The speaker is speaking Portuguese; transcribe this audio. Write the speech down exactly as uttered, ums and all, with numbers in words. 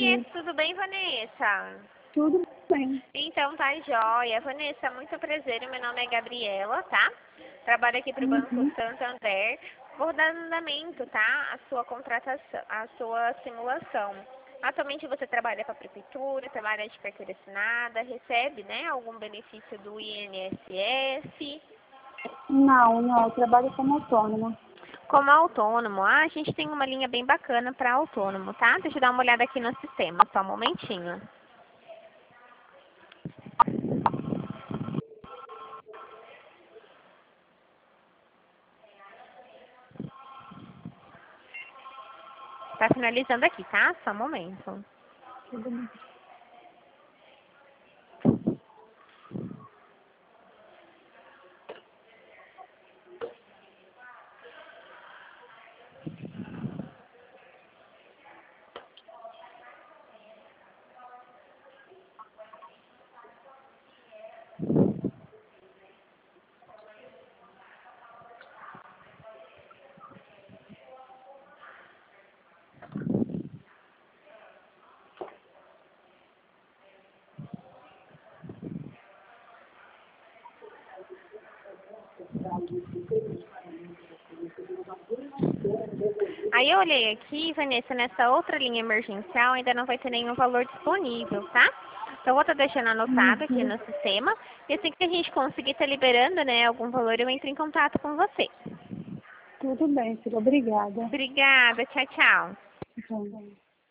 Oi, tudo bem, Vanessa? Tudo bem. Então tá jóia. Vanessa, muito prazer. Meu nome é Gabriela, tá? Trabalho aqui para o Banco Uhum. Santander. Vou dar andamento, tá? A sua contratação, a sua simulação. Atualmente você trabalha para a prefeitura, trabalha de carteira assinada, recebe, né, algum benefício do I N S S? Não, não, eu trabalho como autônoma. Como autônomo, ah, a gente tem uma linha bem bacana para autônomo, tá? Deixa eu dar uma olhada aqui no sistema, só um momentinho. Tá finalizando aqui, tá? Só um momento. Tudo bem. Aí eu olhei aqui, Vanessa, nessa outra linha emergencial ainda não vai ter nenhum valor disponível, tá? Então eu vou estar deixando anotado aqui Uhum. no sistema. E assim que a gente conseguir estar liberando, né, algum valor, eu entro em contato com você. Tudo bem, filha. Obrigada. Obrigada, tchau, tchau. Então,